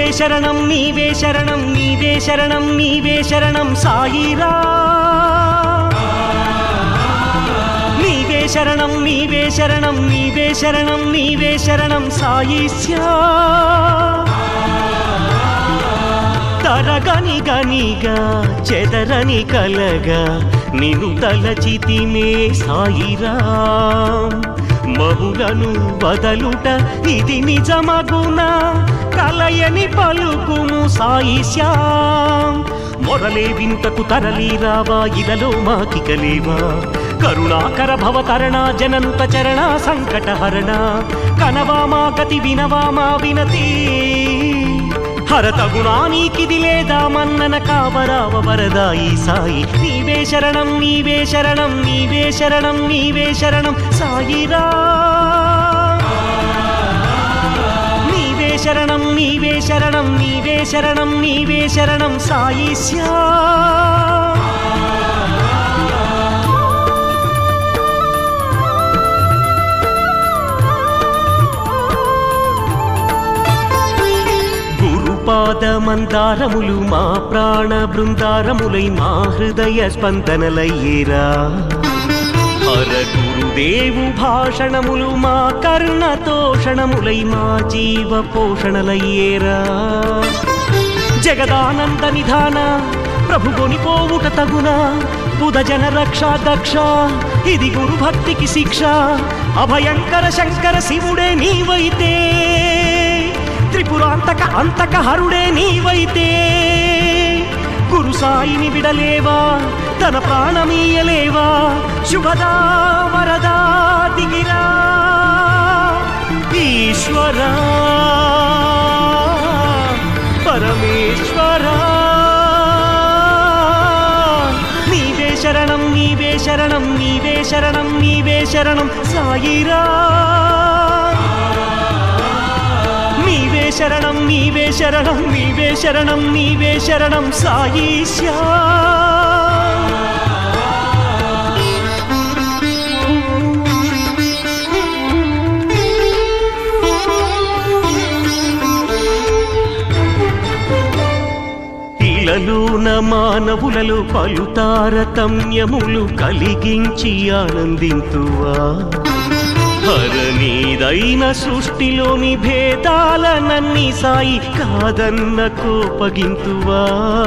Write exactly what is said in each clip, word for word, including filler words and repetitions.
నీవే శరణం నీవే శరణం నీవే శరణం నీవే శరణం సాయిరా నీవే శరణం నీవే శరణం నీవే శరణం నీవే శరణం సాయిశ్యా తరగని గనిగా చెదరని కలగా నిన్ను తలచితిమే సాయిరాం మహులను బదలుట ఇది నిజమగునా కలయని పలుకుము సాయిశ్యాం మొరలే వినుటకు తరలి రావా ఇలలో మాకికలేవా కరుణాకర భవతరణ జనంత చరణ సంకటహరణ కనవా మా గతి వినవా మా వినతి హరతగుణా నీకిది లేదా మన్నన కావరావ వరదాయి సాయి నీవే శరణం నీవే శరణం నీవే శరణం నీవే శరణం సాయిరా నీవే శరణం నీవే శరణం నీవే శరణం నీవే శరణం సాయిశ్యా పాదమందారములు మా ప్రాణ బృందారములై మా హృదయ స్పందనలయ్యేరా హర గురుదేవు భాషణములు మా కర్ణతోషణములై మా జీవ పోషణలయ్యేరా జగదానంద నిధాన ప్రభు కొనిపోవుట తగునా బుధ జన రక్ష దక్ష ఇది గురు భక్తికి శిక్ష అభయంకర శంకర శివుడే నీవైతే త్రిపురాంతక అంతక హరుడే నీవైతే గురు సాయిని విడలేవా తన ప్రాణమీయలేవా శుభదా వరదా దిగిరా ఈశ్వరా పరమేశ్వరా నీవే శరణం నీవే శరణం నీవే శరణం నీవే శరణం సాయిరా నీవే శరణం నీవే శరణం నీవే శరణం నీవే శరణం సాయిశ్యా ఇలలోన మానవులలో పలు తారతమ్యములు కలిగించి ఆనందింతువా హరనీదైన సృష్టిలోని భేదాలనన్ని సాయి కాదన్న కోపగింతువా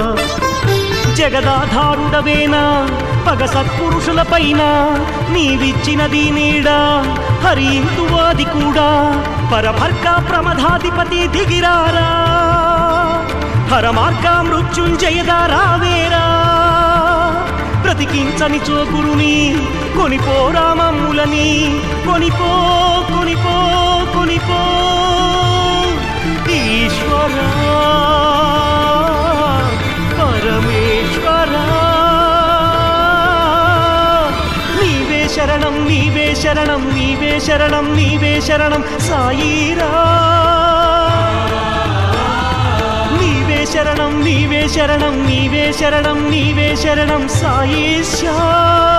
జగదాధారుడవేనా పగ సత్పురుషులపైన నీవిచ్చినది నీడా హరింతువాది కూడా పరభర్గ ప్రమదాధిపతి దిగిరారా హరమార్గ మృత్యుంజయదా రావేరా బ్రతికించని చోగురుని కొనిపో రామమ్ములని కొనిపో కొనిపో కొనిపో ఈశ్వరా పరమేశ్వరా నీవే శరణం నీవే శరణం నీవే శరణం నీవే శరణం సాయిరా నీవే శరణం నీవే శరణం నీవే శరణం నీవే శరణం సాయిశ్యా